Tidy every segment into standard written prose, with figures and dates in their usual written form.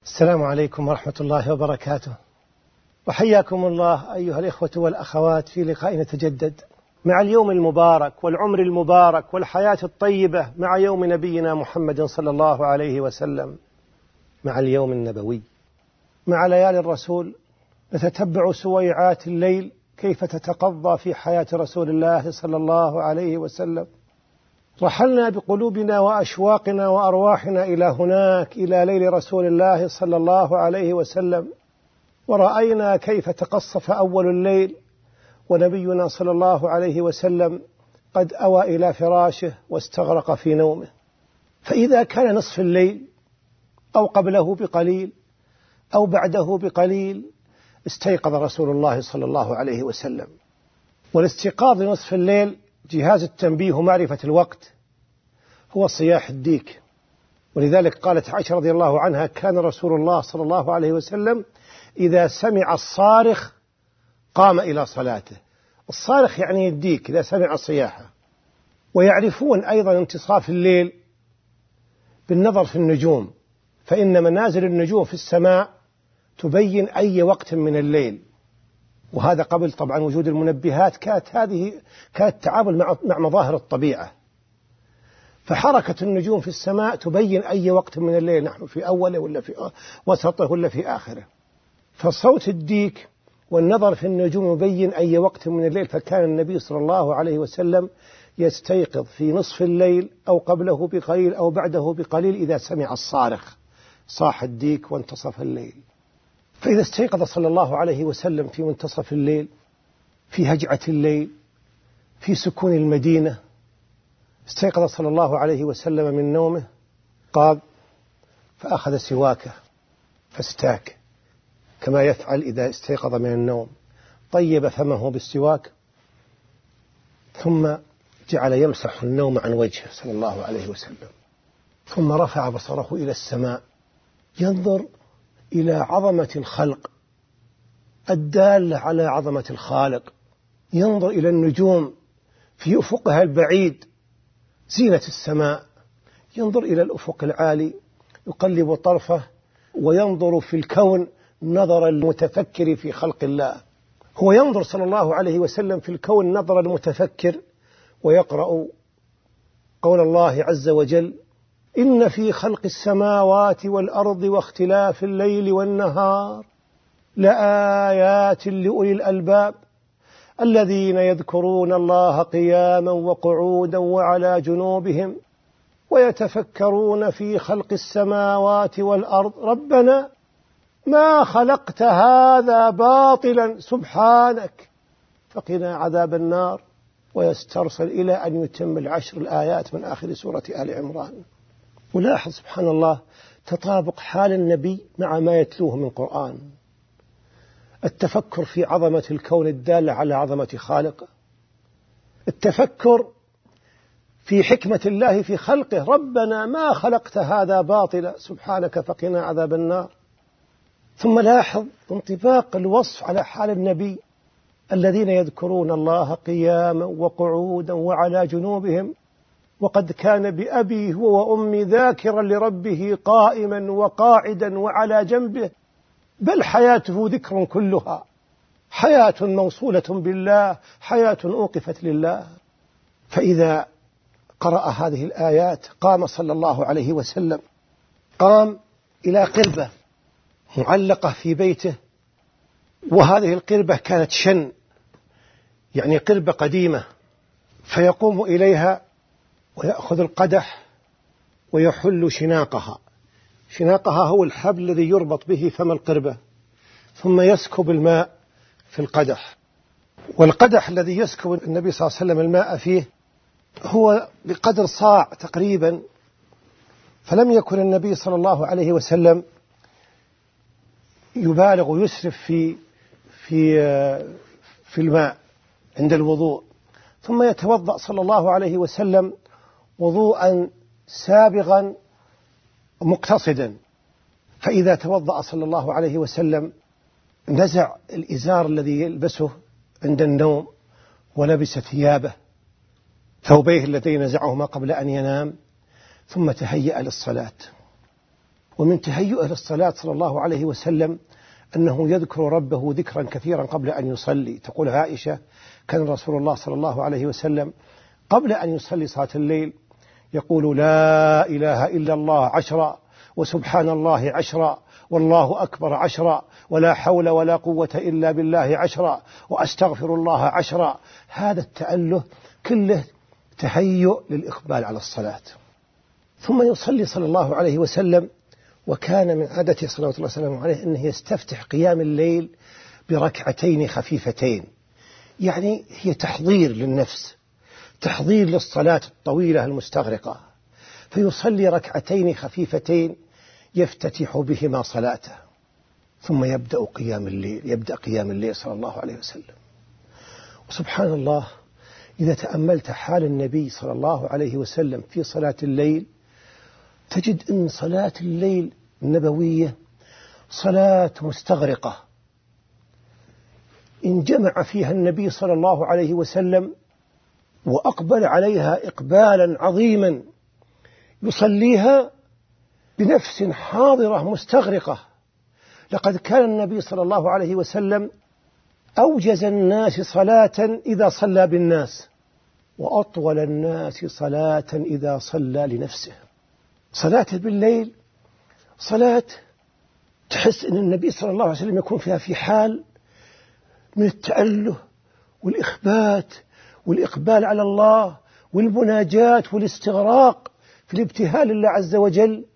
السلام عليكم ورحمة الله وبركاته، وحياكم الله أيها الإخوة والأخوات في لقاء نتجدد مع اليوم المبارك والعمر المبارك والحياة الطيبة مع يوم نبينا محمد صلى الله عليه وسلم، مع اليوم النبوي، مع ليالي الرسول. نتتبع سويعات الليل كيف تتقضى في حياة رسول الله صلى الله عليه وسلم. رحلنا بقلوبنا وأشواقنا وأرواحنا إلى هناك، إلى ليل رسول الله صلى الله عليه وسلم، ورأينا كيف تقصف أول الليل ونبينا صلى الله عليه وسلم قد أوى إلى فراشه واستغرق في نومه. فإذا كان نصف الليل أو قبله بقليل أو بعده بقليل استيقظ رسول الله صلى الله عليه وسلم. والاستيقاظ نصف الليل جهاز التنبيه ومعرفة الوقت هو صياح الديك. ولذلك قالت عائشة رضي الله عنها: كان رسول الله صلى الله عليه وسلم إذا سمع الصارخ قام إلى صلاته. الصارخ يعني الديك إذا سمع صياحه. ويعرفون أيضا انتصاف الليل بالنظر في النجوم، فإن منازل النجوم في السماء تبين أي وقت من الليل. وهذا قبل طبعا وجود المنبهات، كانت تعامل مع مظاهر الطبيعة. فحركة النجوم في السماء تبين أي وقت من الليل نحن في أوله ولا في وسطه ولا في آخره. فصوت الديك والنظر في النجوم يبين أي وقت من الليل. فكان النبي صلى الله عليه وسلم يستيقظ في نصف الليل أو قبله بقليل أو بعده بقليل إذا سمع الصارخ، صاح الديك وانتصف الليل. فإذا استيقظ صلى الله عليه وسلم في منتصف الليل، في هجعة الليل، في سكون المدينة، استيقظ صلى الله عليه وسلم من نومه، قام فأخذ سواكه فاستاك كما يفعل إذا استيقظ من النوم، طيب فمه بالسواك، ثم جعل يمسح النوم عن وجهه صلى الله عليه وسلم، ثم رفع بصره إلى السماء ينظر إلى عظمة الخلق الدالة على عظمة الخالق، ينظر إلى النجوم في أفقها البعيد زينة السماء، ينظر إلى الأفق العالي يقلب طرفه وينظر في الكون نظر المتفكر في خلق الله. هو ينظر صلى الله عليه وسلم في الكون نظر المتفكر، ويقرأ قول الله عز وجل: إن في خلق السماوات والأرض واختلاف الليل والنهار لآيات لأولي الألباب الذين يذكرون الله قياما وقعودا وعلى جنوبهم ويتفكرون في خلق السماوات والأرض ربنا ما خلقت هذا باطلا سبحانك فقنا عذاب النار، ويسترسل إلى أن يتم العشر الآيات من آخر سورة آل عمران. ولاحظ سبحان الله تطابق حال النبي مع ما يتلوه من قرآن، التفكر في عظمة الكون الدالة على عظمة خالقه، التفكر في حكمة الله في خلقه، ربنا ما خلقت هذا باطلا سبحانك فقنا عذاب النار. ثم لاحظ انطباق الوصف على حال النبي: الذين يذكرون الله قياما وقعودا وعلى جنوبهم وقد كان بأبي هو وأمي ذاكرا لربه قائما وقاعدا وعلى جنبه، بل حياته ذكر كلها، حياة موصولة بالله، حياة أوقفت لله. فإذا قرأ هذه الآيات قام صلى الله عليه وسلم، قام إلى قربة معلقة في بيته، وهذه القربة كانت شن، يعني قربة قديمة، فيقوم إليها ويأخذ القدح ويحل شناقها. شناقها هو الحبل الذي يربط به فم القربة، ثم يسكب الماء في القدح. والقدح الذي يسكب النبي صلى الله عليه وسلم الماء فيه هو بقدر صاع تقريبا. فلم يكن النبي صلى الله عليه وسلم يبالغ ويسرف في الماء عند الوضوء، ثم يتوضأ صلى الله عليه وسلم وضوءا سابغا مقتصدا. فإذا توضأ صلى الله عليه وسلم نزع الإزار الذي يلبسه عند النوم ولبس ثيابه، ثوبيه اللذين نزعهما قبل أن ينام، ثم تهيأ للصلاة. ومن تهيئه للصلاة صلى الله عليه وسلم أنه يذكر ربه ذكرا كثيرا قبل أن يصلي. تقول عائشة: كان رسول الله صلى الله عليه وسلم قبل أن يصلي صلاة الليل يقول: لا إله إلا الله 10، وسبحان الله 10، والله أكبر 10، ولا حول ولا قوة إلا بالله 10، وأستغفر الله 10. هذا التأله كله تهيؤ للإقبال على الصلاة. ثم يصلي صلى الله عليه وسلم، وكان من عادته صلوات الله وسلامه عليه أنه يستفتح قيام الليل بركعتين خفيفتين، يعني هي تحضير للنفس، تحضير للصلاة الطويلة المستغرقة، فيصلي ركعتين خفيفتين يفتتح بهما صلاته، ثم يبدأ قيام الليل صلى الله عليه وسلم. وسبحان الله، إذا تأملت حال النبي صلى الله عليه وسلم في صلاة الليل تجد أن صلاة الليل النبوية صلاة مستغرقة، إن جمع فيها النبي صلى الله عليه وسلم وأقبل عليها إقبالا عظيما يصليها بنفس حاضرة مستغرقة. لقد كان النبي صلى الله عليه وسلم أوجز الناس صلاة إذا صلى بالناس، وأطول الناس صلاة إذا صلى لنفسه. صلاة بالليل صلاة تحس أن النبي صلى الله عليه وسلم يكون فيها في حال من التأله والإخبات والإقبال على الله والمناجات والاستغراق في الابتهال لله عز وجل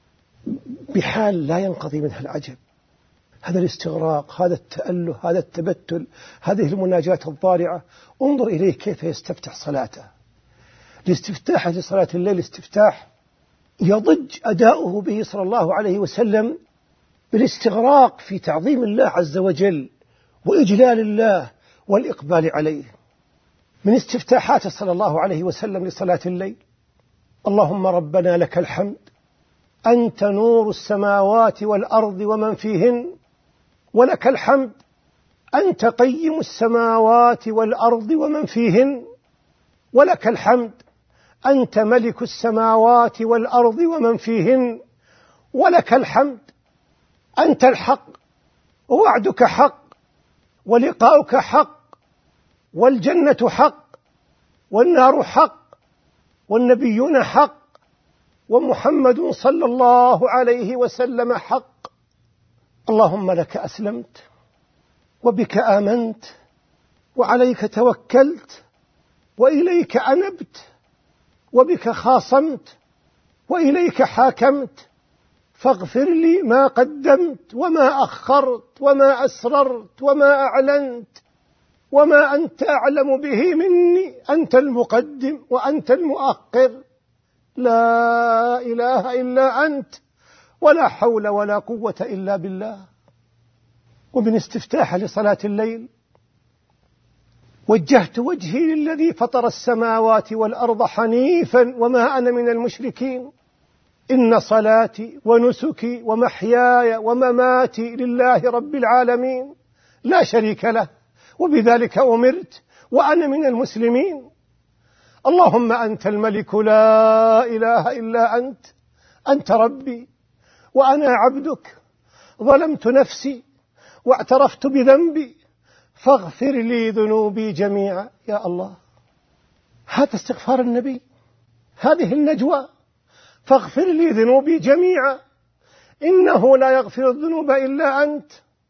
بحال لا ينقضي منها العجب. هذا الاستغراق، هذا التأله، هذا التبتل، هذه المناجات الضارعة، انظر إليه كيف يستفتح صلاته. الاستفتاح لصلاة الليل استفتاح يضج أداؤه به صلى الله عليه وسلم بالاستغراق في تعظيم الله عز وجل وإجلال الله والإقبال عليه. من استفتاحاته صلى الله عليه وسلم لصلاة الليل: اللهم ربنا لك الحمد، أنت نور السماوات والأرض ومن فيهن، ولك الحمد أنت قيم السماوات والأرض ومن فيهن، ولك الحمد أنت ملك السماوات والأرض ومن فيهن، ولك الحمد أنت الحق، ووعدك حق، ولقاؤك حق، والجنة حق، والنار حق، والنبيون حق، ومحمد صلى الله عليه وسلم حق. اللهم لك أسلمت، وبك آمنت، وعليك توكلت، وإليك أنبت، وبك خاصمت، وإليك حاكمت، فاغفر لي ما قدمت وما أخرت وما أسررت وما أعلنت وما أنت أعلم به مني، أنت المقدم وأنت المؤخر، لا إله إلا أنت، ولا حول ولا قوة إلا بالله. ومن استفتاح لصلاة الليل: وجهت وجهي للذي فطر السماوات والأرض حنيفا وما أنا من المشركين، إن صلاتي ونسكي ومحياي ومماتي لله رب العالمين لا شريك له، وبذلك أمرت وأنا من المسلمين. اللهم أنت الملك لا إله إلا أنت، أنت ربي وأنا عبدك، ظلمت نفسي واعترفت بذنبي، فاغفر لي ذنوبي جميعا. يا الله، هذا استغفار النبي، هذه النجوى: فاغفر لي ذنوبي جميعا إنه لا يغفر الذنوب إلا أنت،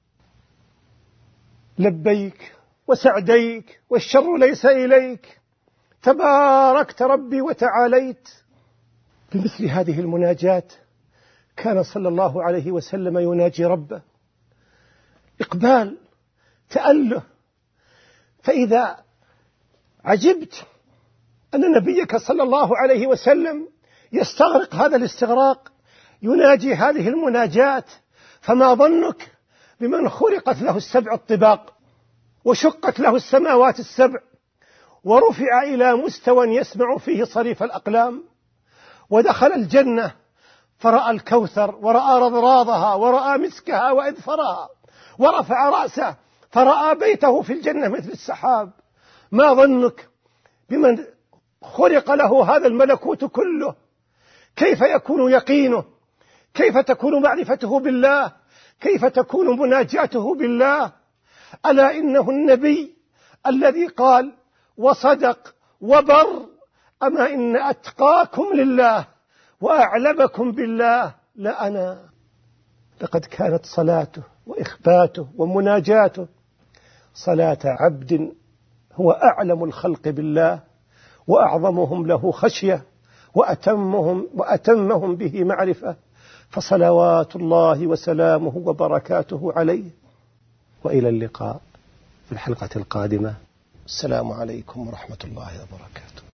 لبيك وسعديك والشر ليس إليك، تباركت ربي وتعاليت. بمثل هذه المناجات كان صلى الله عليه وسلم يناجي ربه، إقبال، تأله. فإذا عجبت أن نبيك صلى الله عليه وسلم يستغرق هذا الاستغراق، يناجي هذه المناجات، فما ظنك بمن خلقت له السبع الطباق، وشقت له السماوات السبع، ورفع إلى مستوى يسمع فيه صريف الأقلام، ودخل الجنة فرأى الكوثر، ورأى رضراضها، ورأى مسكها وإذفرها، ورفع رأسه فرأى بيته في الجنة مثل السحاب. ما ظنك بمن خلق له هذا الملكوت كله؟ كيف يكون يقينه؟ كيف تكون معرفته بالله؟ كيف تكون مناجاته بالله؟ ألا إنه النبي الذي قال وصدق وبر: أما إن أتقاكم لله وأعلمكم بالله لأنا. لقد كانت صلاته وإخباته ومناجاته صلاة عبد هو أعلم الخلق بالله وأعظمهم له خشية وأتمهم به معرفة، فصلوات الله وسلامه وبركاته عليه. وإلى اللقاء في الحلقة القادمة. السلام عليكم ورحمة الله وبركاته.